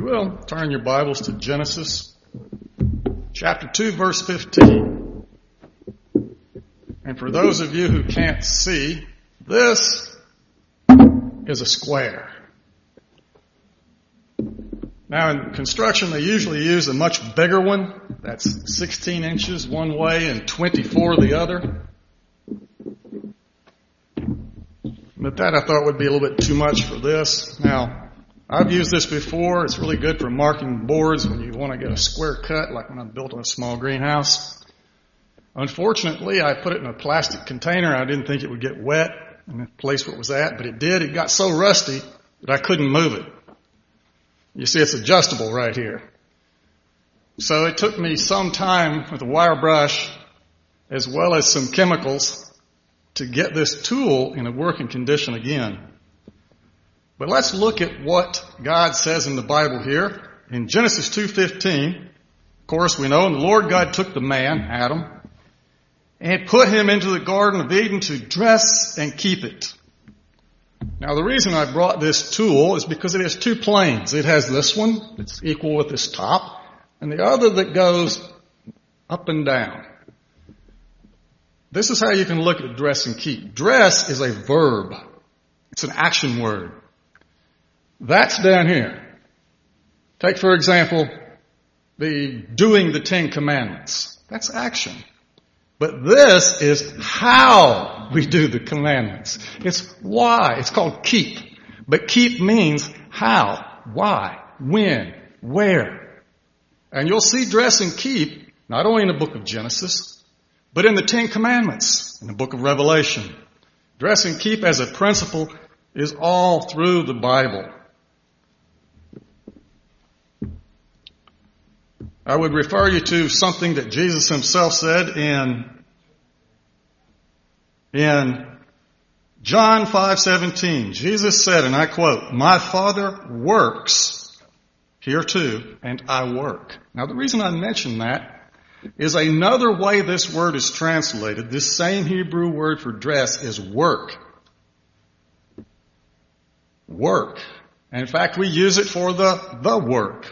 you will, turn your Bibles to Genesis chapter 2, verse 15. And for those of you who can't see, this is a square. Now in construction they usually use a much bigger one. That's 16 inches one way and 24 the other. But that I thought would be a little bit too much for this. Now, I've used this before. It's really good for marking boards when you want to get a square cut, like when I built a small greenhouse. Unfortunately, I put it in a plastic container. I didn't think it would get wet in the place where it was at, but it did. It got so rusty that I couldn't move it. You see, it's adjustable right here. So it took me some time with a wire brush as well as some chemicals to get this tool in a working condition again. But let's look at what God says in the Bible here. In Genesis 2:15, of course we know, and the Lord God took the man, Adam, and put him into the Garden of Eden to dress and keep it. Now the reason I brought this tool is because it has two planes. It has this one that's equal with this top, and the other that goes up and down. This is how you can look at dress and keep. Dress is a verb. It's an action word. That's down here. Take, for example, the doing the 10 Commandments. That's action. But this is how we do the commandments. It's why. It's called keep. But keep means how, why, when, where. And you'll see dress and keep not only in the book of Genesis, but in the 10 Commandments, in the book of Revelation. Dress and keep as a principle is all through the Bible. I would refer you to something that Jesus himself said in John 5:17. Jesus said, and I quote, "My Father works here too, and I work." Now the reason I mention that is another way this word is translated. This same Hebrew word for dress is work. Work. And in fact, we use it for the work.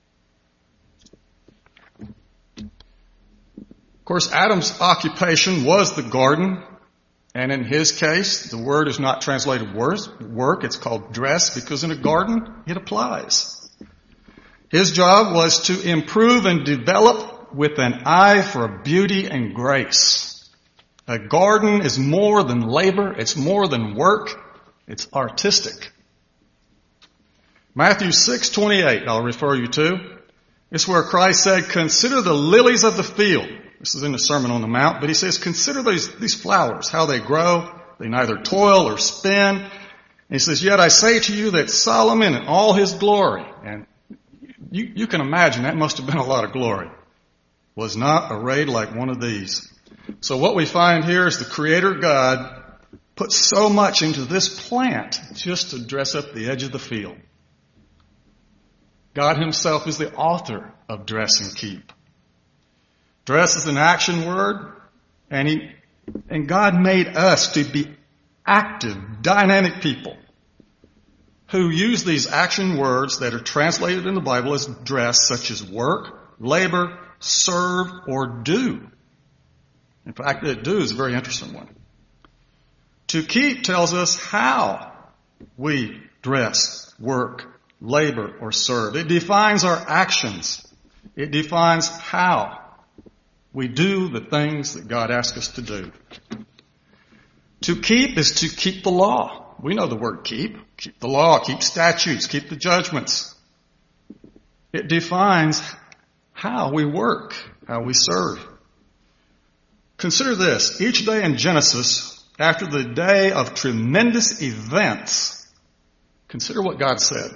Of course, Adam's occupation was the garden. And in his case, the word is not translated work. It's called dress because in a garden, it applies. His job was to improve and develop with an eye for beauty and grace. A garden is more than labor. It's more than work. It's artistic. Matthew 6:28, I'll refer you to. It's where Christ said, "Consider the lilies of the field." This is in the Sermon on the Mount, but he says, "Consider these flowers, how they grow. They neither toil or spin." And he says, "Yet I say to you that Solomon in all his glory," and you can imagine that must have been a lot of glory, "was not arrayed like one of these." So what we find here is the Creator God put so much into this plant just to dress up the edge of the field. God himself is the author of dress and keep. Dress is an action word, and God made us to be active, dynamic people who use these action words that are translated in the Bible as dress, such as work, labor, serve, or do. In fact, the do is a very interesting one. To keep tells us how we dress, work, labor, or serve. It defines our actions. It defines how we do the things that God asks us to do. To keep is to keep the law. We know the word keep. Keep the law, keep statutes, keep the judgments. It defines how we work, how we serve. Consider this. Each day in Genesis, after the day of tremendous events, consider what God said.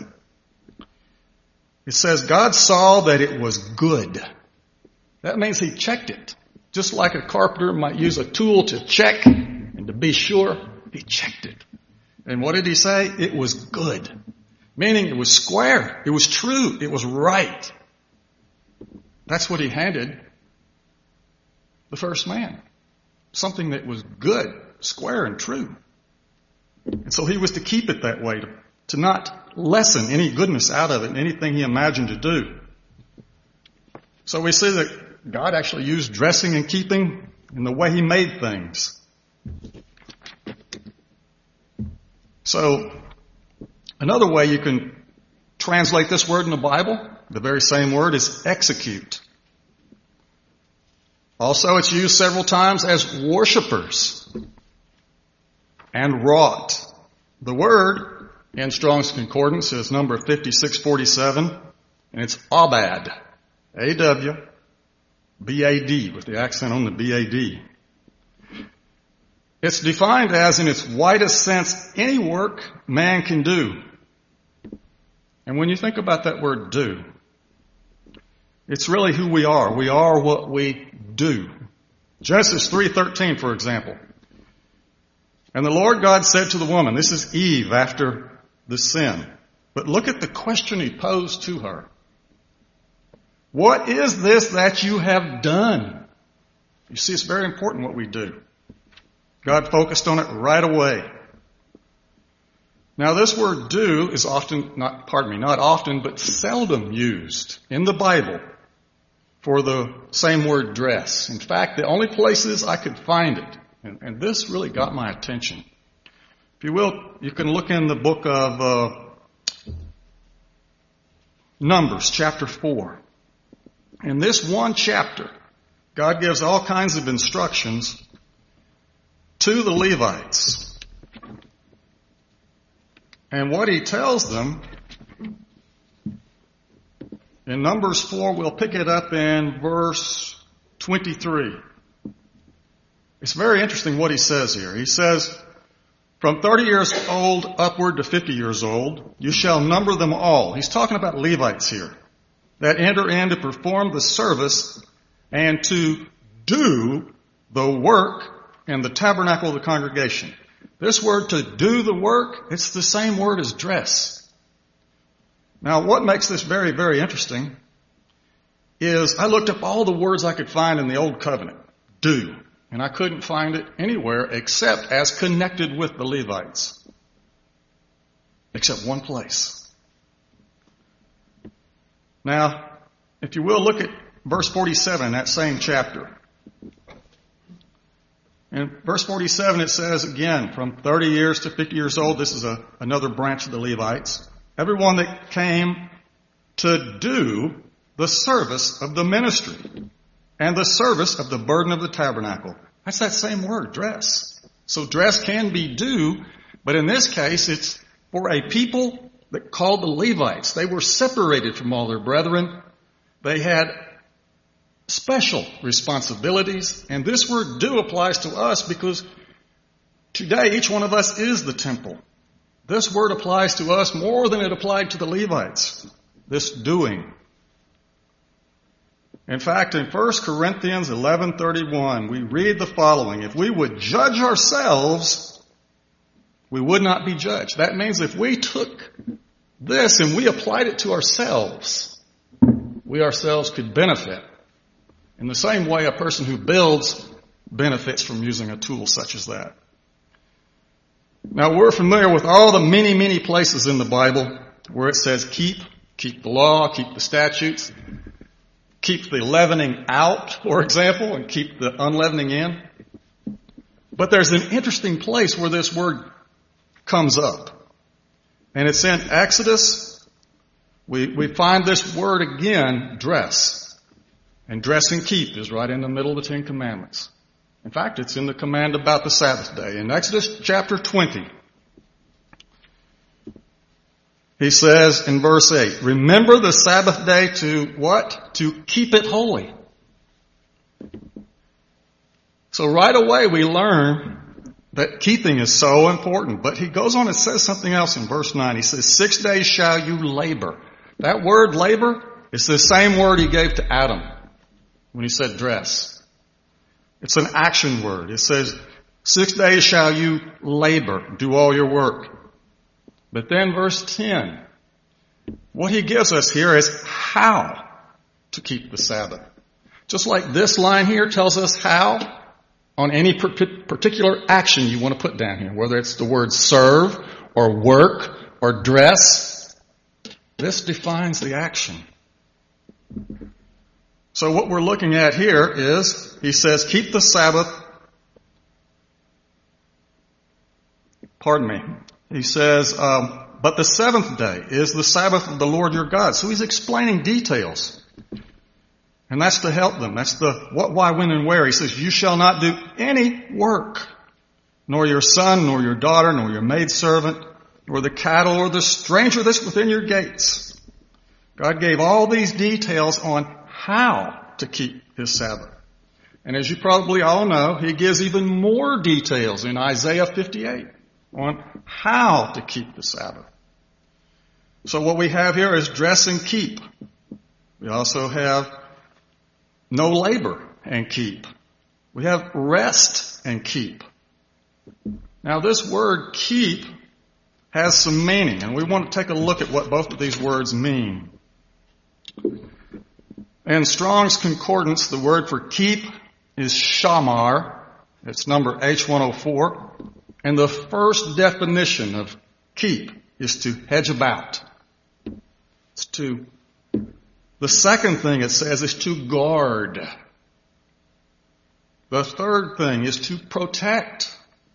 It says, God saw that it was good. That means he checked it. Just like a carpenter might use a tool to check and to be sure, he checked it. And what did he say? It was good. Meaning it was square. It was true. It was right. That's what he handed the first man. Something that was good, square, and true. And so he was to keep it that way, to not lessen any goodness out of it, anything he imagined to do. So we see that God actually used dressing and keeping in the way he made things. So another way you can translate this word in the Bible, the very same word, is execute. Also, it's used several times as worshipers and wrought. The word in Strong's Concordance is number 5647, and it's Abad, A-W-B-A-D, with the accent on the B-A-D. It's defined as, in its widest sense, any work man can do. And when you think about that word do, it's really who we are. We are what we do. Genesis 3:13, for example. And the Lord God said to the woman, this is Eve after the sin. But look at the question he posed to her. What is this that you have done? You see, it's very important what we do. God focused on it right away. Now, this word do is not often, but seldom used in the Bible for the same word dress. In fact, the only places I could find it, and this really got my attention. If you will, you can look in the book of Numbers, chapter 4. In this one chapter, God gives all kinds of instructions to the Levites. And what he tells them, in Numbers 4, we'll pick it up in verse 23. It's very interesting what he says here. He says, from 30 years old upward to 50 years old, you shall number them all. He's talking about Levites here, that enter in to perform the service and to do the work in the tabernacle of the congregation. This word to do the work, it's the same word as dress. Now, what makes this very, very interesting is I looked up all the words I could find in the Old Covenant, do, and I couldn't find it anywhere except as connected with the Levites. Except one place. Now, if you will, look at verse 47 in that same chapter. In verse 47, it says again, from 30 years to 50 years old, this is another branch of the Levites, everyone that came to do the service of the ministry and the service of the burden of the tabernacle. That's that same word, dress. So dress can be do, but in this case, it's for a people that called the Levites. They were separated from all their brethren. They had special responsibilities, and this word do applies to us because today each one of us is the temple. This word applies to us more than it applied to the Levites, this doing. In fact, in 1 Corinthians 11:31, we read the following, if we would judge ourselves, we would not be judged. That means if we took this and we applied it to ourselves, we ourselves could benefit. In the same way, a person who builds benefits from using a tool such as that. Now, we're familiar with all the many, many places in the Bible where it says keep the law, keep the statutes, keep the leavening out, for example, and keep the unleavening in. But there's an interesting place where this word comes up. And it's in Exodus. We find this word again, dress. And dress and keep is right in the middle of the Ten Commandments. In fact, it's in the command about the Sabbath day. In Exodus chapter 20, he says in verse 8, remember the Sabbath day to what? To keep it holy. So right away we learn that keeping is so important. But he goes on and says something else in verse 9. He says, 6 days shall you labor. That word labor is the same word he gave to Adam when he said dress. It's an action word. It says, 6 days shall you labor, do all your work. But then verse 10, what he gives us here is how to keep the Sabbath. Just like this line here tells us how on any particular action you want to put down here, whether it's the word serve or work or dress, This defines the action. So what we're looking at here is, he says, keep the Sabbath. Pardon me. He says, but the seventh day is the Sabbath of the Lord your God. So he's explaining details. And that's to help them. That's the what, why, when, and where. He says, you shall not do any work, nor your son, nor your daughter, nor your maidservant, nor the cattle, or the stranger that's within your gates. God gave all these details on how to keep his Sabbath. And as you probably all know, he gives even more details in Isaiah 58 on how to keep the Sabbath. So what we have here is dress and keep. We also have no labor and keep. We have rest and keep. Now this word keep has some meaning, and we want to take a look at what both of these words mean. In Strong's Concordance, the word for keep is shamar. It's number H104. And the first definition of keep is to hedge about. It's to. The second thing it says is to guard. The third thing is to protect.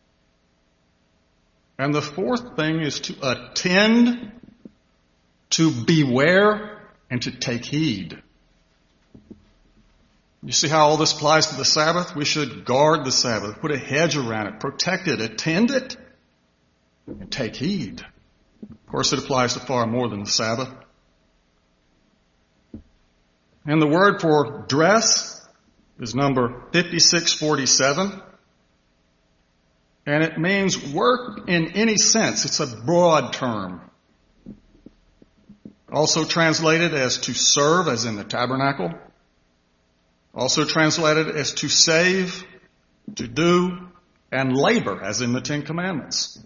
And the fourth thing is to attend, to beware, and to take heed. You see how all this applies to the Sabbath? We should guard the Sabbath, put a hedge around it, protect it, attend it, and take heed. Of course, it applies to far more than the Sabbath. And the word for dress is number 5647. And it means work in any sense. It's a broad term. Also translated as to serve, as in the tabernacle. Also translated as to save, to do, and labor, as in the Ten Commandments.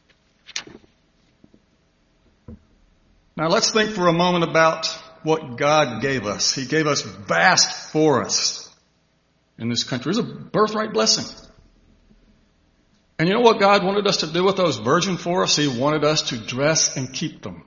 Now let's think for a moment about what God gave us. He gave us vast forests in this country. It's a birthright blessing. And you know what God wanted us to do with those virgin forests? He wanted us to dress and keep them.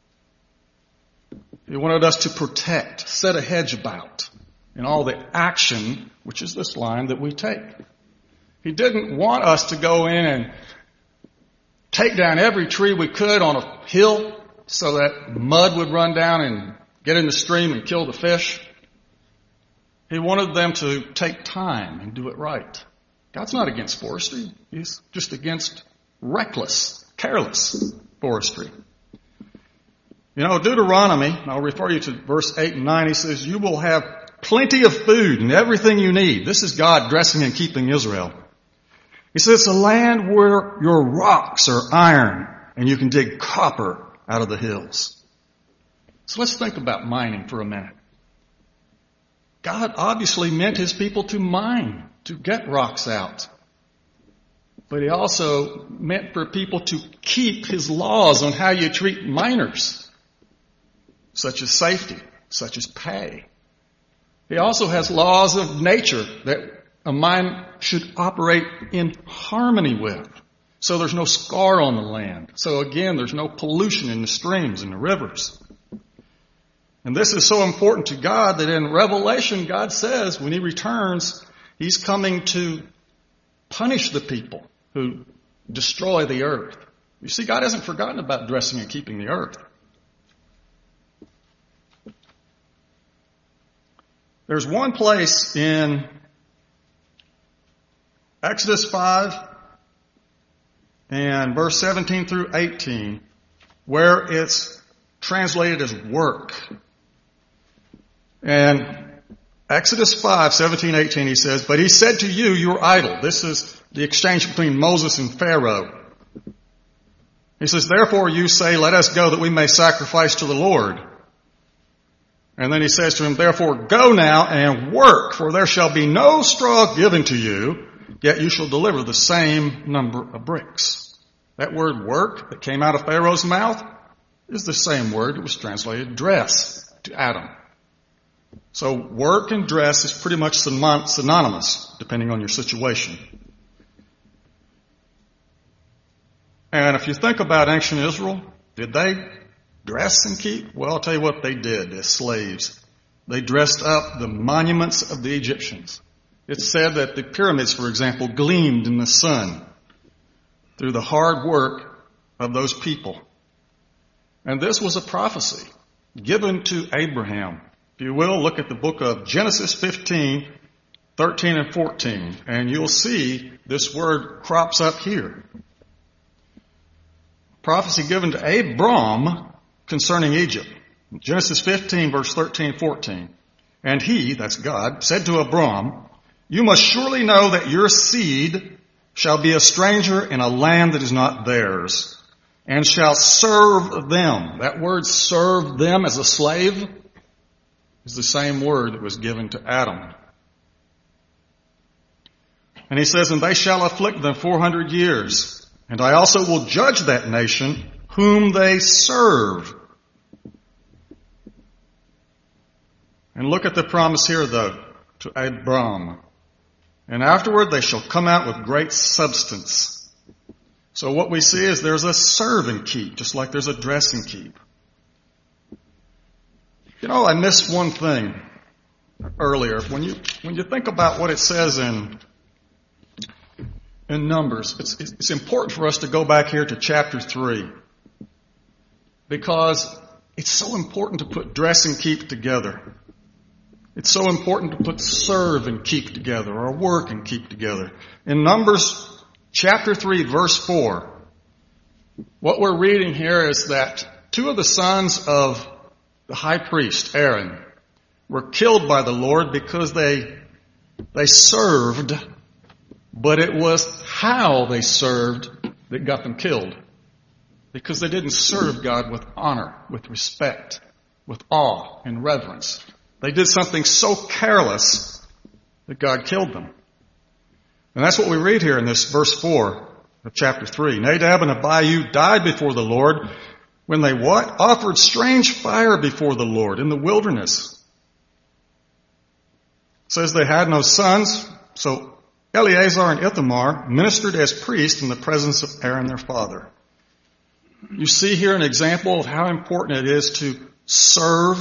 He wanted us to protect, set a hedge about, in all the action, which is this line, that we take. He didn't want us to go in and take down every tree we could on a hill so that mud would run down and get in the stream and kill the fish. He wanted them to take time and do it right. God's not against forestry. He's just against reckless, careless forestry. You know, Deuteronomy, I'll refer you to verse 8 and 9, he says, you will have plenty of food and everything you need. This is God dressing and keeping Israel. He says, it's a land where your rocks are iron and you can dig copper out of the hills. So let's think about mining for a minute. God obviously meant his people to mine, to get rocks out. But he also meant for people to keep his laws on how you treat miners, such as safety, such as pay. He also has laws of nature that a mine should operate in harmony with. So there's no scar on the land. So again, there's no pollution in the streams and the rivers. And this is so important to God that in Revelation, God says when he returns, he's coming to punish the people who destroy the earth. You see, God hasn't forgotten about dressing and keeping the earth. There's one place in Exodus 5 and verse 17 through 18 where it's translated as work. And Exodus 5, 17, 18, he says, but he said to you, you're idle. This is the exchange between Moses and Pharaoh. He says, therefore you say, let us go that we may sacrifice to the Lord. And then he says to him, therefore go now and work, for there shall be no straw given to you, yet you shall deliver the same number of bricks. That word work that came out of Pharaoh's mouth is the same word that was translated dress to Adam. So work and dress is pretty much synonymous, depending on your situation. And if you think about ancient Israel, did they Dress and keep? Well, I'll tell you what they did as slaves. They dressed up the monuments of the Egyptians. It's said that the pyramids, for example, gleamed in the sun through the hard work of those people. And this was a prophecy given to Abraham. If you will, look at the book of Genesis 15, 13 and 14, and you'll see this word crops up here. Prophecy given to Abram concerning Egypt. Genesis 15, verse 13 and 14. And he, that's God, said to Abram, you must surely know that your seed shall be a stranger in a land that is not theirs, and shall serve them. That word serve them as a slave is the same word that was given to Adam. And he says, and they shall afflict them 400 years. And I also will judge that nation whom they serve. And look at the promise here, though, to Abram. And afterward they shall come out with great substance. So what we see is there's a serve and keep, just like there's a dress and keep. You know, I missed one thing earlier. When you think about what it says in Numbers, it's important for us to go back here to chapter 3. Because it's so important to put dress and keep together. It's so important to put serve and keep together, or work and keep together. In Numbers chapter 3, verse 4, what we're reading here is that two of the sons of the high priest, Aaron, were killed by the Lord because they served, but it was how they served that got them killed. Because they didn't serve God with honor, with respect, with awe and reverence. They did something so careless that God killed them. And that's what we read here in this verse 4 of chapter 3. Nadab and Abihu died before the Lord when they what? Offered strange fire before the Lord in the wilderness. It says they had no sons, so Eleazar and Ithamar ministered as priests in the presence of Aaron their father. You see here an example of how important it is to serve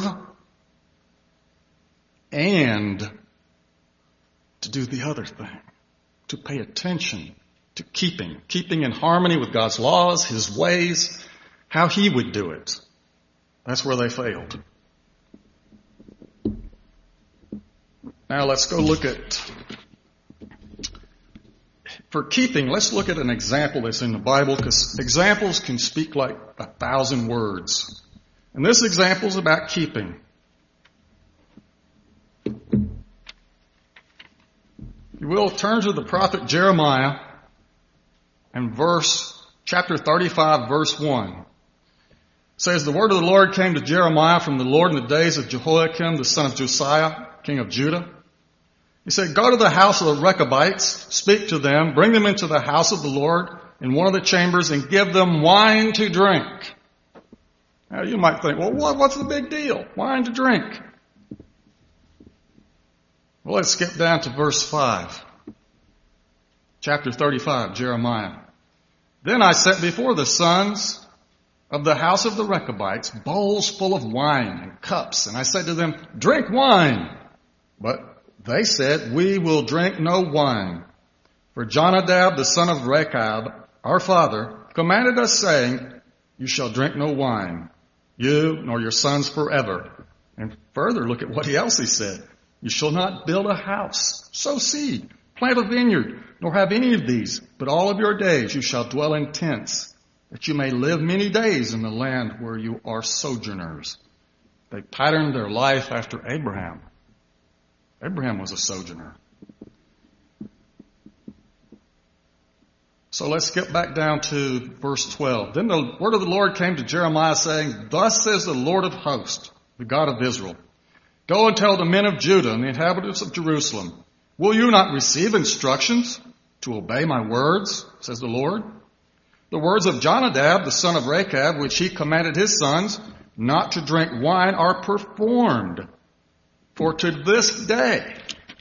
and to do the other thing, to pay attention to keeping in harmony with God's laws, His ways, how He would do it. That's where they failed. Now let's go look at, for keeping, let's look at an example that's in the Bible, because examples can speak like 1,000 words. And this example is about keeping. You will turn to the prophet Jeremiah and chapter 35, verse 1. It says, the word of the Lord came to Jeremiah from the Lord in the days of Jehoiakim, the son of Josiah, king of Judah. He said, go to the house of the Rechabites, speak to them, bring them into the house of the Lord in one of the chambers and give them wine to drink. Now you might think, well, what's the big deal? Wine to drink. Well, let's skip down to verse 5. Chapter 35, Jeremiah. Then I set before the sons of the house of the Rechabites bowls full of wine and cups, and I said to them, drink wine. But they said, we will drink no wine. For Jonadab, the son of Rechab, our father, commanded us, saying, you shall drink no wine, you nor your sons forever. And further, look at what else he said. You shall not build a house, sow seed, plant a vineyard, nor have any of these, but all of your days you shall dwell in tents, that you may live many days in the land where you are sojourners. They patterned their life after Abraham. Abraham was a sojourner. So let's get back down to verse 12. Then the word of the Lord came to Jeremiah, saying, thus says the Lord of hosts, the God of Israel, go and tell the men of Judah and the inhabitants of Jerusalem, will you not receive instructions to obey my words, says the Lord? The words of Jonadab, the son of Rechab, which he commanded his sons not to drink wine, are performed. For to this day,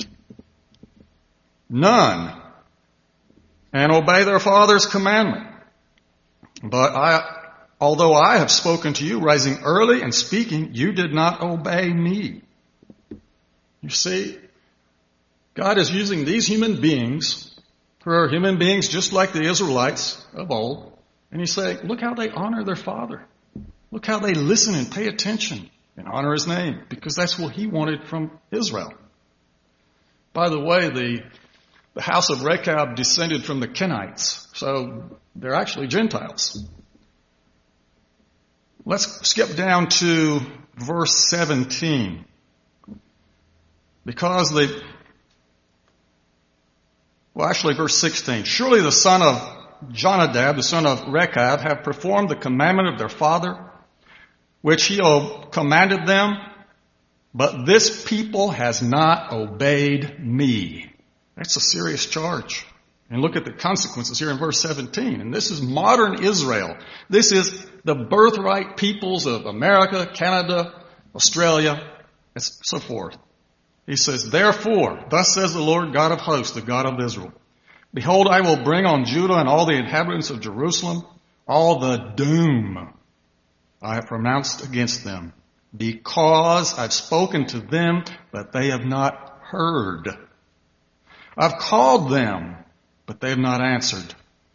none, and obey their father's commandment. But although I have spoken to you, rising early and speaking, you did not obey me. You see, God is using these human beings, who are human beings just like the Israelites of old, and He's saying, look how they honor their father. Look how they listen and pay attention and honor His name, because that's what He wanted from Israel. By the way, the house of Rechab descended from the Kenites, so they're actually Gentiles. Let's skip down to verse 17. Because verse 16. Surely the son of Jonadab, the son of Rechab, have performed the commandment of their father, which he commanded them, but this people has not obeyed me. That's a serious charge. And look at the consequences here in verse 17. And this is modern Israel. This is the birthright peoples of America, Canada, Australia, and so forth. He says, therefore, thus says the Lord God of hosts, the God of Israel. Behold, I will bring on Judah and all the inhabitants of Jerusalem all the doom I have pronounced against them, because I've spoken to them, but they have not heard. I've called them, but they have not answered.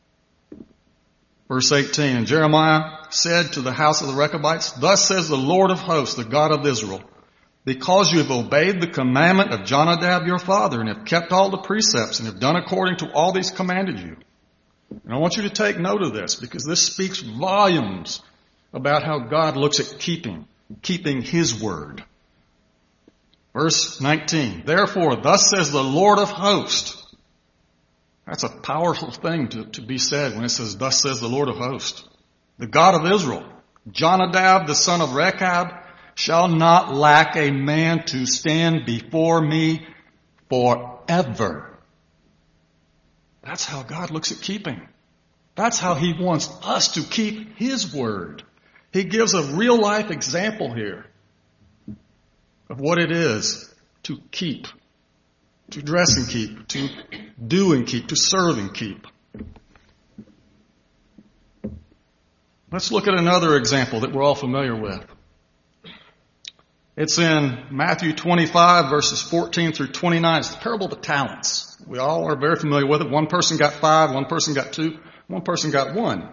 Verse 18, and Jeremiah said to the house of the Rechabites, thus says the Lord of hosts, the God of Israel, because you have obeyed the commandment of Jonadab your father, and have kept all the precepts, and have done according to all these commanded you. And I want you to take note of this, because this speaks volumes about how God looks at keeping His word. Verse 19, therefore, thus says the Lord of hosts. That's a powerful thing to be said when it says, thus says the Lord of hosts. The God of Israel, Jonadab, the son of Rechab, shall not lack a man to stand before me forever. That's how God looks at keeping. That's how He wants us to keep His word. He gives a real life example here of what it is to keep, to dress and keep, to do and keep, to serve and keep. Let's look at another example that we're all familiar with. It's in Matthew 25, verses 14 through 29. It's the parable of the talents. We all are very familiar with it. One person got 5, one person got 2, one person got 1.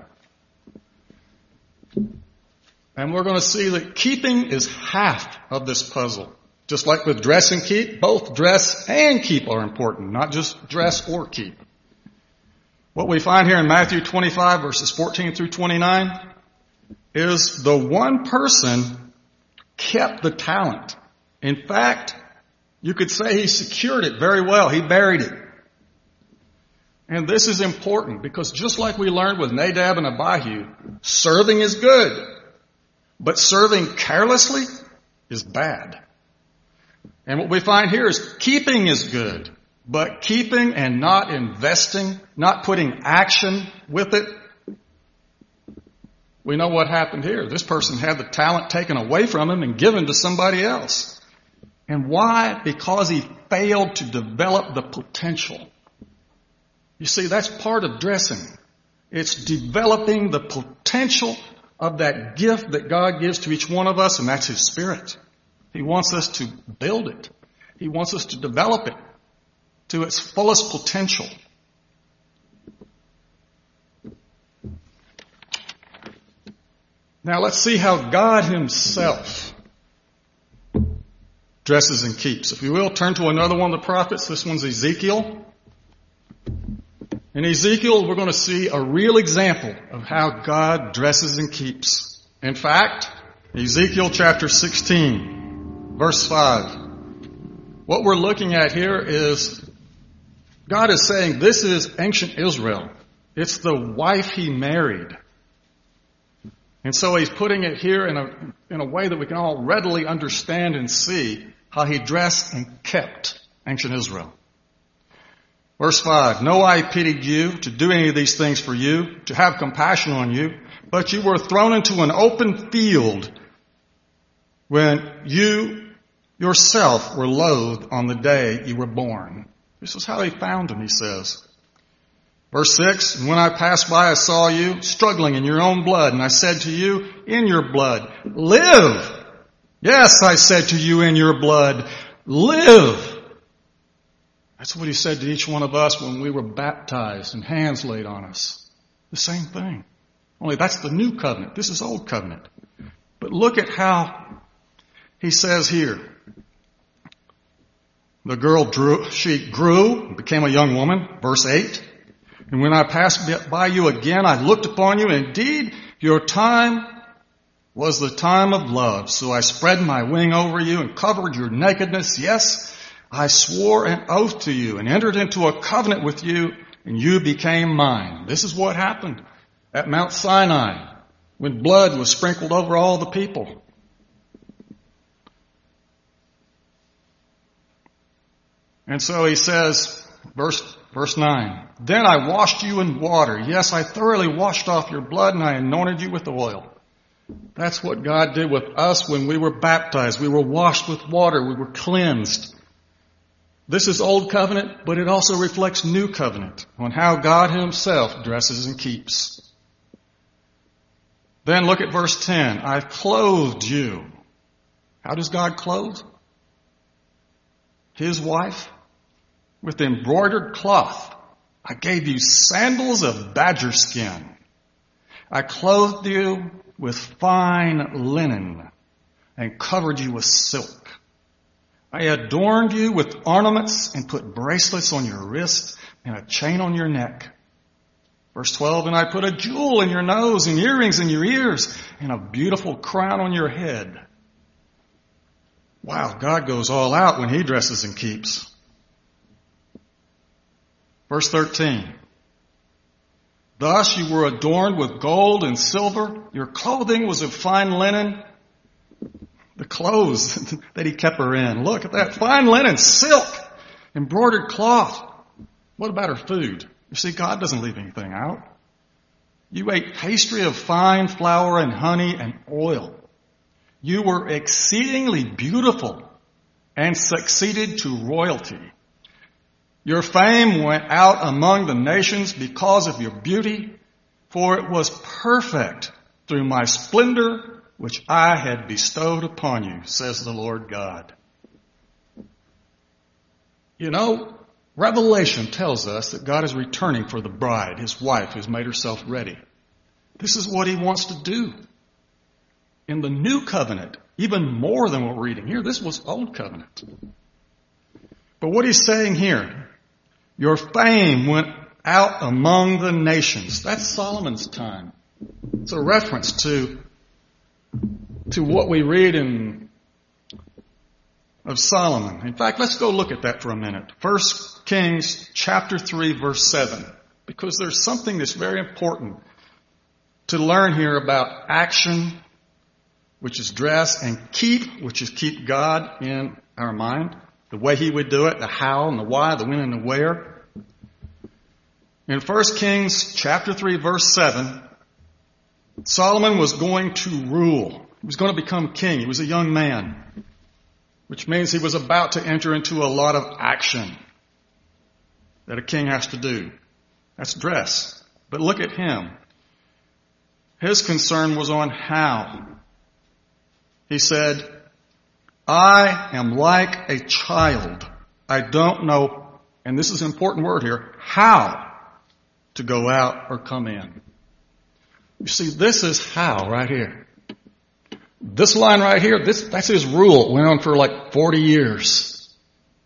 And we're going to see that keeping is half of this puzzle. Just like with dress and keep, both dress and keep are important, not just dress or keep. What we find here in Matthew 25, verses 14 through 29, is the one person kept the talent. In fact, you could say he secured it very well. He buried it. And this is important because just like we learned with Nadab and Abihu, serving is good, but serving carelessly is bad. And what we find here is keeping is good, but keeping and not investing, not putting action with it, we know what happened here. This person had the talent taken away from him and given to somebody else. And why? Because he failed to develop the potential. You see, that's part of dressing. It's developing the potential of that gift that God gives to each one of us, and that's His Spirit. He wants us to build it. He wants us to develop it to its fullest potential. Now let's see how God Himself dresses and keeps. If you will, turn to another one of the prophets. This one's Ezekiel. In Ezekiel, we're going to see a real example of how God dresses and keeps. In fact, Ezekiel chapter 16, verse 5. What we're looking at here is God is saying this is ancient Israel. It's the wife He married. And so He's putting it here in a way that we can all readily understand and see how He dressed and kept ancient Israel. Verse 5, no eye pitied you to do any of these things for you, to have compassion on you, but you were thrown into an open field when you yourself were loathed on the day you were born. This is how He found them, He says. Verse 6, and when I passed by, I saw you struggling in your own blood, and I said to you, in your blood, live. Yes, I said to you, in your blood, live. That's what he said to each one of us when we were baptized and hands laid on us. The same thing. Only that's the new covenant. This is old covenant. But look at how he says here. The girl grew, became a young woman. Verse 8. And when I passed by you again, I looked upon you. Indeed, your time was the time of love. So I spread my wing over you and covered your nakedness. Yes, I swore an oath to you and entered into a covenant with you, and you became mine. This is what happened at Mount Sinai when blood was sprinkled over all the people. And so he says, verse 9, then I washed you in water. Yes, I thoroughly washed off your blood and I anointed you with oil. That's what God did with us when we were baptized. We were washed with water. We were cleansed. This is old covenant, but it also reflects new covenant on how God himself dresses and keeps. Then look at verse 10. I've clothed you. How does God clothe his wife? With embroidered cloth. I gave you sandals of badger skin. I clothed you with fine linen and covered you with silk. I adorned you with ornaments and put bracelets on your wrist and a chain on your neck. Verse 12, and I put a jewel in your nose and earrings in your ears and a beautiful crown on your head. Wow, God goes all out when he dresses and keeps. Verse 13, thus you were adorned with gold and silver. Your clothing was of fine linen. The clothes that he kept her in. Look at that. Fine linen, silk, embroidered cloth. What about her food? You see, God doesn't leave anything out. You ate pastry of fine flour and honey and oil. You were exceedingly beautiful and succeeded to royalty. Your fame went out among the nations because of your beauty, for it was perfect through my splendor which I had bestowed upon you, says the Lord God. You know, Revelation tells us that God is returning for the bride, his wife, who's made herself ready. This is what he wants to do. In the new covenant, even more than what we're reading here, this was old covenant. But what he's saying here, your fame went out among the nations. That's Solomon's time. It's a reference to what we read of Solomon. In fact, let's go look at that for a minute. 1 Kings chapter 3, verse 7. Because there's something that's very important to learn here about action, which is dress, and keep, which is keep God in our mind. The way he would do it, the how and the why, the when and the where. In 1 Kings chapter 3, verse 7, Solomon was going to rule. He was going to become king. He was a young man, which means he was about to enter into a lot of action that a king has to do. That's dress. But look at him. His concern was on how. He said, I am like a child. I don't know, and this is an important word here, how to go out or come in. You see, this is how right here. This line right here, that's his rule. It went on for like 40 years.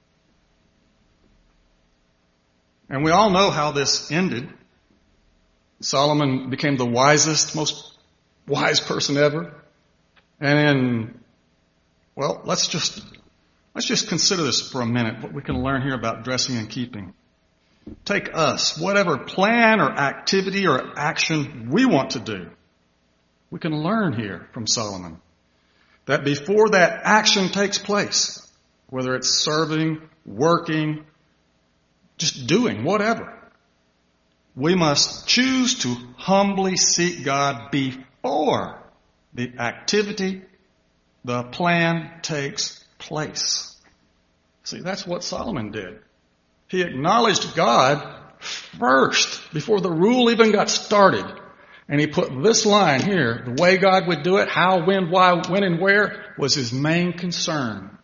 And we all know how this ended. Solomon became the wisest, most wise person ever. And then, well, let's just consider this for a minute, what we can learn here about dressing and keeping. Take us, whatever plan or activity or action we want to do, we can learn here from Solomon that before that action takes place, whether it's serving, working, just doing, whatever, we must choose to humbly seek God before the activity, the plan takes place. See, that's what Solomon did. He acknowledged God first, before the rule even got started. And he put this line here, the way God would do it, how, when, why, when, and where, was his main concern.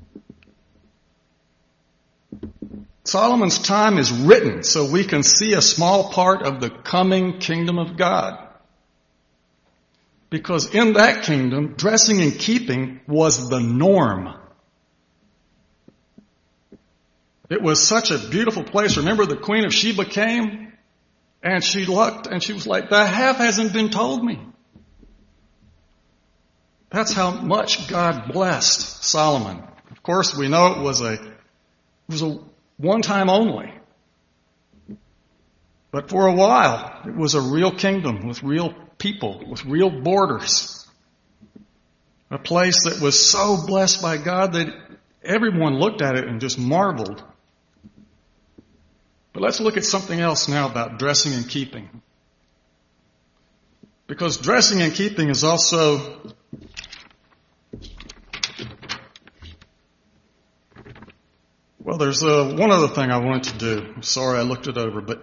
Solomon's time is written so we can see a small part of the coming kingdom of God. Because in that kingdom, dressing and keeping was the norm. It was such a beautiful place. Remember the Queen of Sheba came and she looked and she was like, the half hasn't been told me. That's how much God blessed Solomon. Of course, we know it was a one time only. But for a while, it was a real kingdom with real people, with real borders. A place that was so blessed by God that everyone looked at it and just marveled. But let's look at something else now about dressing and keeping. Because dressing and keeping is also well, there's one other thing I wanted to do. I'm sorry I looked it over, but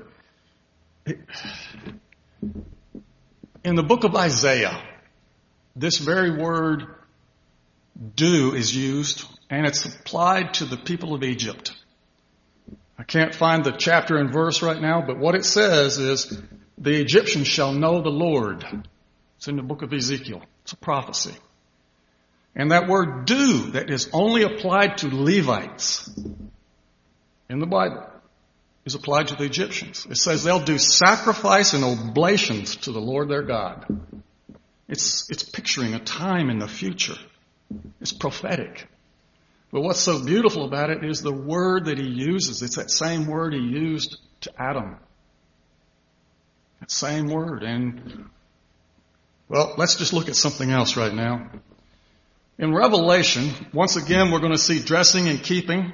in the book of Isaiah, this very word do is used, and it's applied to the people of Egypt. I can't find the chapter and verse right now, but what it says is, the Egyptians shall know the Lord. It's in the book of Ezekiel. It's a prophecy. And that word do, that is only applied to Levites in the Bible, is applied to the Egyptians. It says they'll do sacrifice and oblations to the Lord their God. It's picturing a time in the future. It's prophetic. But what's so beautiful about it is the word that he uses. It's that same word he used to Adam. That same word. And, well, let's just look at something else right now. In Revelation, once again, we're going to see dressing and keeping.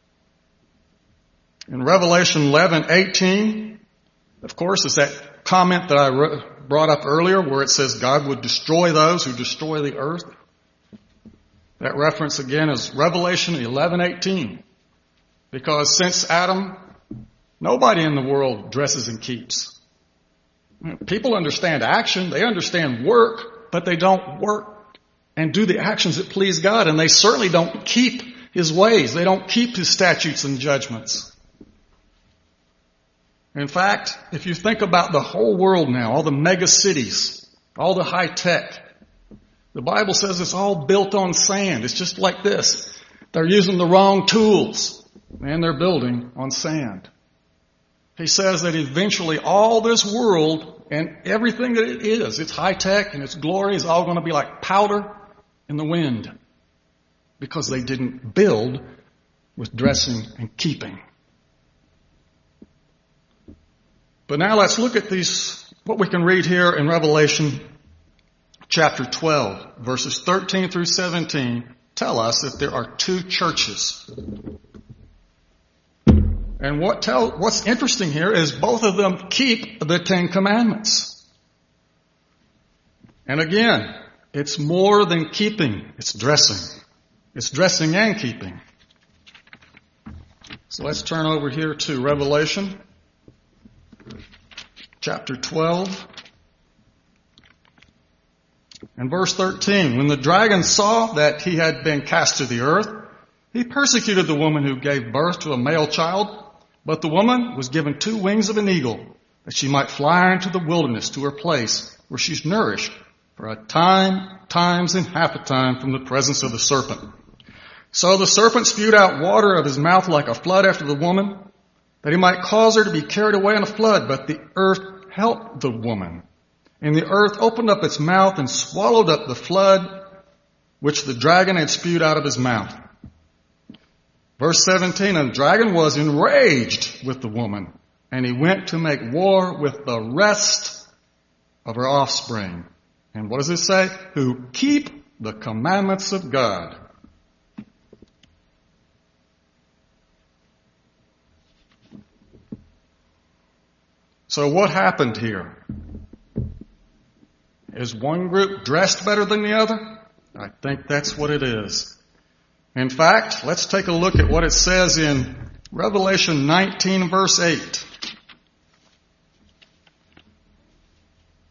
In Revelation 11:18, of course, is that comment that I brought up earlier where it says God would destroy those who destroy the earth. That reference again is Revelation 11:18. Because since Adam, nobody in the world dresses and keeps. People understand action, they understand work, but they don't work and do the actions that please God. And they certainly don't keep his ways. They don't keep his statutes and judgments. In fact, if you think about the whole world now, all the mega cities, all the high tech, the Bible says it's all built on sand. It's just like this. They're using the wrong tools and they're building on sand. He says that eventually all this world and everything that it is, its high tech and its glory is all going to be like powder in the wind because they didn't build with dressing and keeping. But now let's look at what we can read here in Revelation chapter 12, verses 13 through 17 tell us that there are two churches. And what's interesting here is both of them keep the Ten Commandments. And again, it's more than keeping, it's dressing. It's dressing and keeping. So let's turn over here to Revelation chapter 12. And verse 13, when the dragon saw that he had been cast to the earth, he persecuted the woman who gave birth to a male child, but the woman was given 2 wings of an eagle, that she might fly into the wilderness to her place, where she's nourished for a time, times, and half a time from the presence of the serpent. So the serpent spewed out water of his mouth like a flood after the woman, that he might cause her to be carried away in a flood, but the earth helped the woman. And the earth opened up its mouth and swallowed up the flood which the dragon had spewed out of his mouth. Verse 17, and the dragon was enraged with the woman, and he went to make war with the rest of her offspring. And what does it say? Who keep the commandments of God. So what happened here? Is one group dressed better than the other? I think that's what it is. In fact, let's take a look at what it says in Revelation 19 verse 8.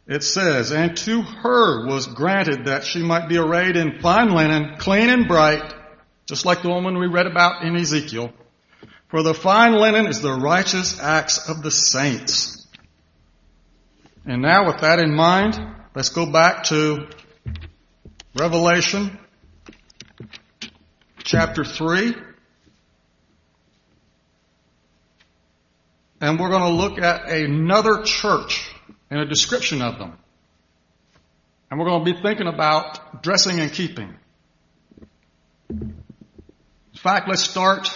it says, and to her was granted that she might be arrayed in fine linen, clean and bright, just like the woman we read about in Ezekiel. For the fine linen is the righteous acts of the saints. And now with that in mind, let's go back to Revelation chapter 3. And we're going to look at another church and a description of them. And we're going to be thinking about dressing and keeping. In fact, let's start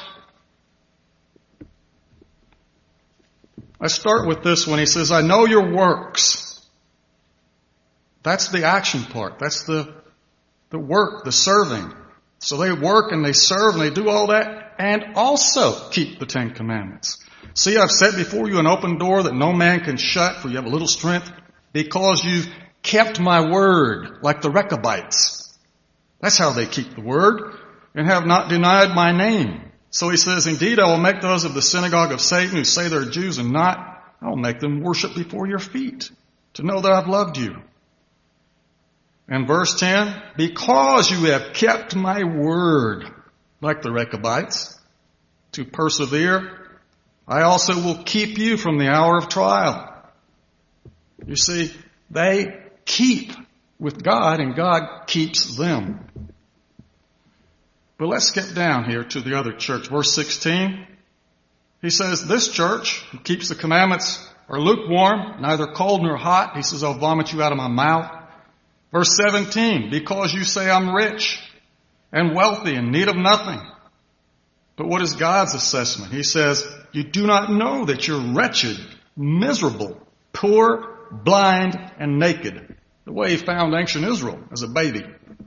with this one. He says, I know your works. That's the action part. That's the work, the serving. So they work and they serve and they do all that and also keep the Ten Commandments. See, I've set before you an open door that no man can shut, for you have a little strength, because you've kept my word, like the Rechabites. That's how they keep the word, and have not denied my name. So he says, indeed, I will make those of the synagogue of Satan who say they're Jews and not, I will make them worship before your feet, to know that I've loved you. And verse 10, because you have kept my word, like the Rechabites, to persevere, I also will keep you from the hour of trial. You see, they keep with God and God keeps them. But let's skip down here to the other church. Verse 16, he says, this church who keeps the commandments are lukewarm, neither cold nor hot. He says, I'll vomit you out of my mouth. Verse 17, because you say I'm rich and wealthy and need of nothing. But what is God's assessment? He says, you do not know that you're wretched, miserable, poor, blind, and naked. The way he found ancient Israel as a baby.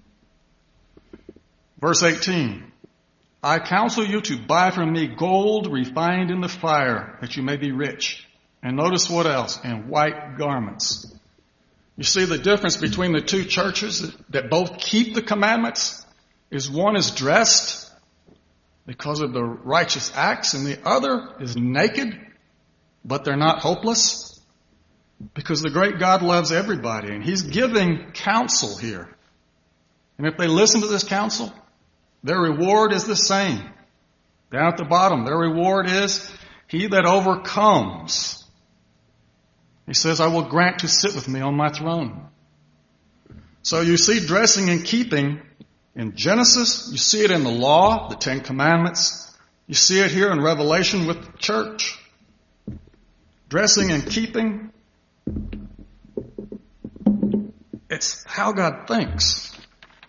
Verse 18, I counsel you to buy from me gold refined in the fire, that you may be rich. And notice what else? And white garments. You see the difference between the two churches that both keep the commandments is one is dressed because of the righteous acts, and the other is naked, but they're not hopeless, because the great God loves everybody, and he's giving counsel here. And if they listen to this counsel, their reward is the same. Down at the bottom, their reward is he that overcomes. He says, I will grant to sit with me on my throne. So you see dressing and keeping in Genesis, you see it in the law, the Ten Commandments. You see it here in Revelation with the church. Dressing and keeping, it's how God thinks.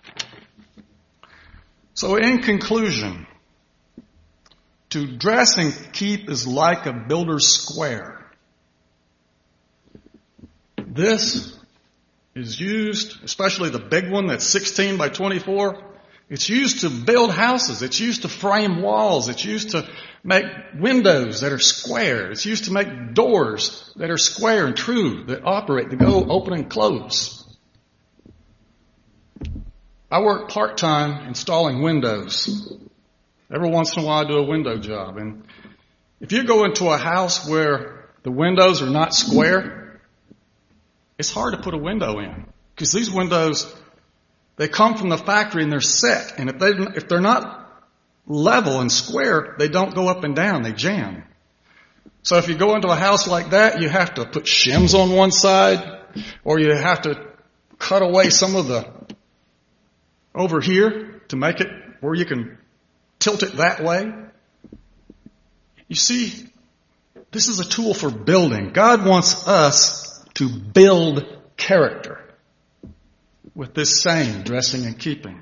So in conclusion, to dress and keep is like a builder's square. This is used, especially the big one that's 16 by 24. It's used to build houses. It's used to frame walls. It's used to make windows that are square. It's used to make doors that are square and true, that operate, that go open and close. I work part-time installing windows. Every once in a while I do a window job. And if you go into a house where the windows are not square, it's hard to put a window in, because these windows, they come from the factory and they're set. And if they're not level and square, they don't go up and down. They jam. So if you go into a house like that, you have to put shims on one side, or you have to cut away some of the over here to make it where you can tilt it that way. You see, this is a tool for building. God wants us to build character with this same dressing and keeping.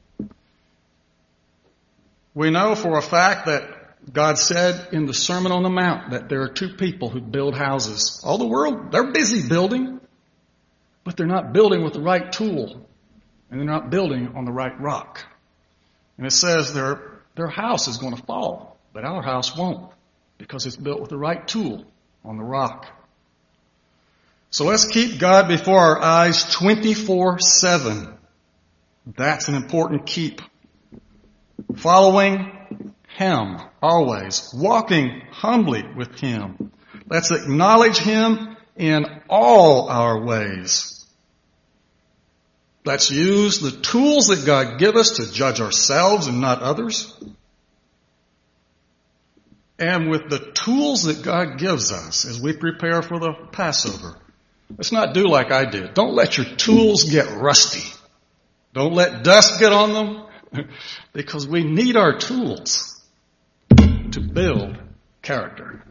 We know for a fact that God said in the Sermon on the Mount that there are two people who build houses. All the world, they're busy building, but they're not building with the right tool, and they're not building on the right rock. And it says their house is going to fall, but our house won't, because it's built with the right tool on the rock. So let's keep God before our eyes 24/7. That's an important keep. Following Him always. Walking humbly with Him. Let's acknowledge Him in all our ways. Let's use the tools that God gives us to judge ourselves and not others. And with the tools that God gives us as we prepare for the Passover, let's not do like I did. Don't let your tools get rusty. Don't let dust get on them, because we need our tools to build character.